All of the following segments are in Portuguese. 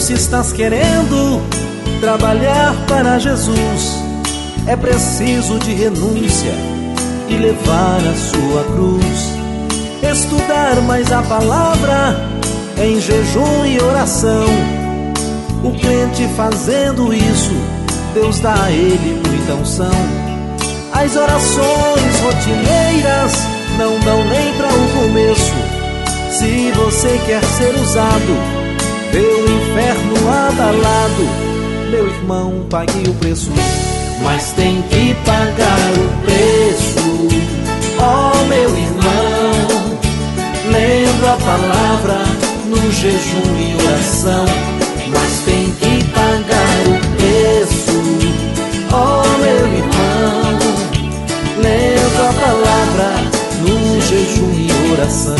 se estás querendo trabalhar para Jesus, é preciso de renúncia e levar a sua cruz. Estudar mais a palavra em jejum e oração. O crente fazendo isso, Deus dá a ele muita unção. As orações rotineiras não dão nem para o começo. Se você quer ser usado pelo inferno abalado, meu irmão, pague o preço. Mas tem que pagar o preço, ó meu irmão, lendo a palavra no jejum e oração. Mas tem que pagar o preço, ó meu irmão, lendo a palavra no jejum e oração.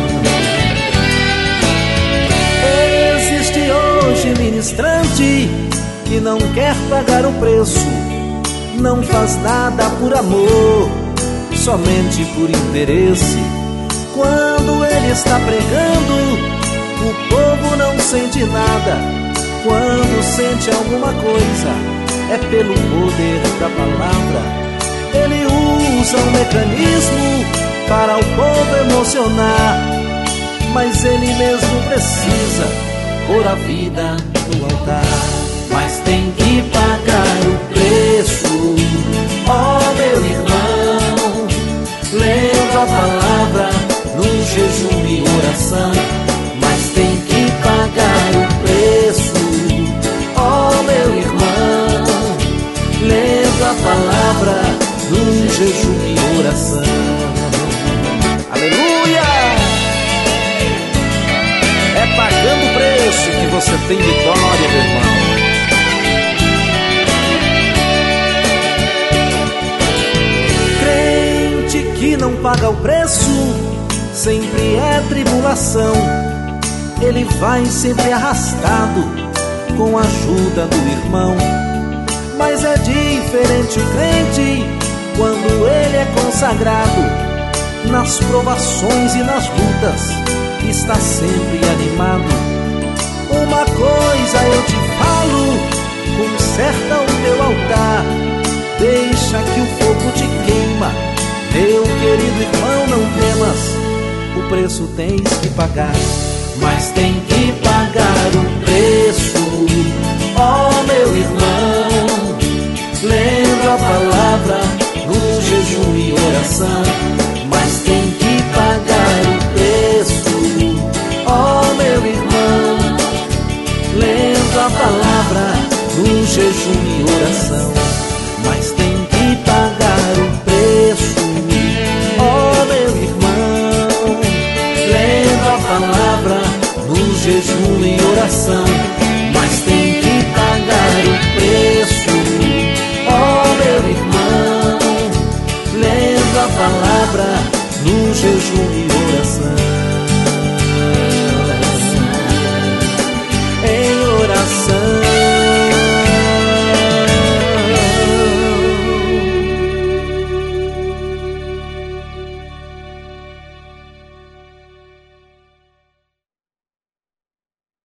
Existe hoje ministrante que não quer pagar o preço, não faz nada por amor, somente por interesse. Quando ele está pregando, o povo não sente nada. Quando sente alguma coisa, é pelo poder da palavra. Ele usa um mecanismo para o povo emocionar, mas ele mesmo precisa pôr a vida no altar. Mas tem que pagar o preço, ó meu irmão, lendo a palavra no jejum e oração. Mas tem que pagar o preço, ó meu irmão, lendo a palavra no jejum e oração. Aleluia! É pagando o preço que você tem vitória, meu irmão. Que não paga o preço, sempre é tribulação. Ele vai sempre arrastado com a ajuda do irmão. Mas é diferente o crente quando ele é consagrado. Nas provações e nas lutas está sempre animado. Uma coisa eu te falo, conserta o teu altar, deixa que o fogo te queima. Meu querido irmão, não temas, o preço tens que pagar. Mas tem que pagar o preço, ó meu irmão, lendo a palavra no jejum e oração. Mas tem que pagar o preço, ó meu irmão, lendo a palavra no jejum e oração. Mas tem que pagar o preço, ó meu irmão, lendo a palavra no jejum e oração. Mas tem que pagar o preço, ó meu irmão, lendo a palavra no jejum